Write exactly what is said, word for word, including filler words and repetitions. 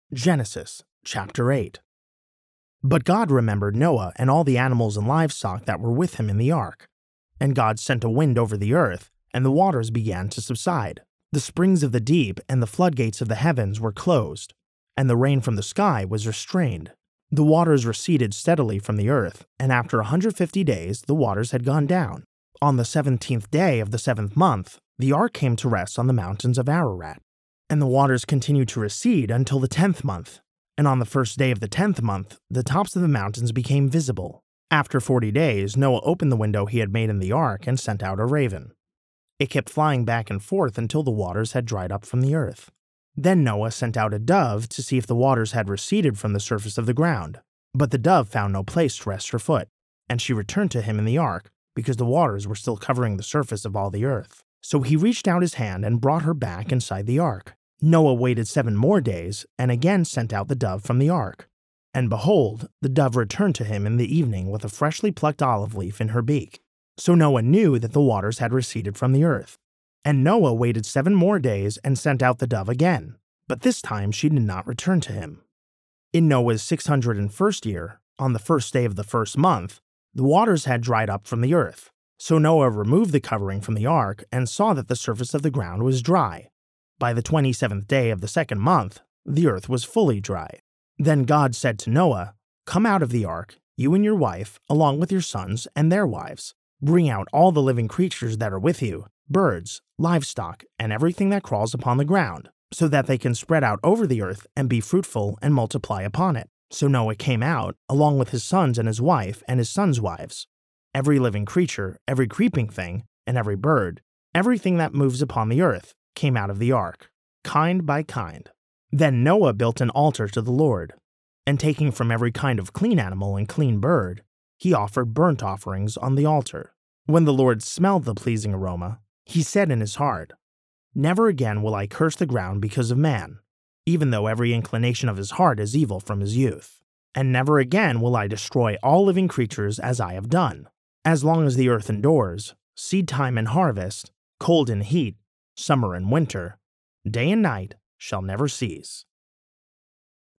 Genesis chapter eight. But God remembered Noah and all the animals and livestock that were with him in the ark. And God sent a wind over the earth, and the waters began to subside. The springs of the deep and the floodgates of the heavens were closed, and the rain from the sky was restrained. The waters receded steadily from the earth, and after a hundred fifty days the waters had gone down. On the seventeenth day of the seventh month, the ark came to rest on the mountains of Ararat. And the waters continued to recede until the tenth month. And on the first day of the tenth month, the tops of the mountains became visible. After forty days, Noah opened the window he had made in the ark and sent out a raven. It kept flying back and forth until the waters had dried up from the earth. Then Noah sent out a dove to see if the waters had receded from the surface of the ground. But the dove found no place to rest her foot, and she returned to him in the ark, because the waters were still covering the surface of all the earth. So he reached out his hand and brought her back inside the ark. Noah waited seven more days, and again sent out the dove from the ark. And behold, the dove returned to him in the evening with a freshly plucked olive leaf in her beak. So Noah knew that the waters had receded from the earth. And Noah waited seven more days and sent out the dove again, but this time she did not return to him. In Noah's six hundred and first year, on the first day of the first month, the waters had dried up from the earth. So Noah removed the covering from the ark and saw that the surface of the ground was dry. By the twenty-seventh day of the second month, the earth was fully dry. Then God said to Noah, "Come out of the ark, you and your wife, along with your sons and their wives. Bring out all the living creatures that are with you, birds, livestock, and everything that crawls upon the ground, so that they can spread out over the earth and be fruitful and multiply upon it." So Noah came out, along with his sons and his wife and his sons' wives. Every living creature, every creeping thing, and every bird, everything that moves upon the earth, came out of the ark, kind by kind. Then Noah built an altar to the Lord, and taking from every kind of clean animal and clean bird, he offered burnt offerings on the altar. When the Lord smelled the pleasing aroma, he said in his heart, "Never again will I curse the ground because of man, even though every inclination of his heart is evil from his youth. And never again will I destroy all living creatures as I have done. As long as the earth endures, seed time and harvest, cold and heat, summer and winter, day and night shall never cease."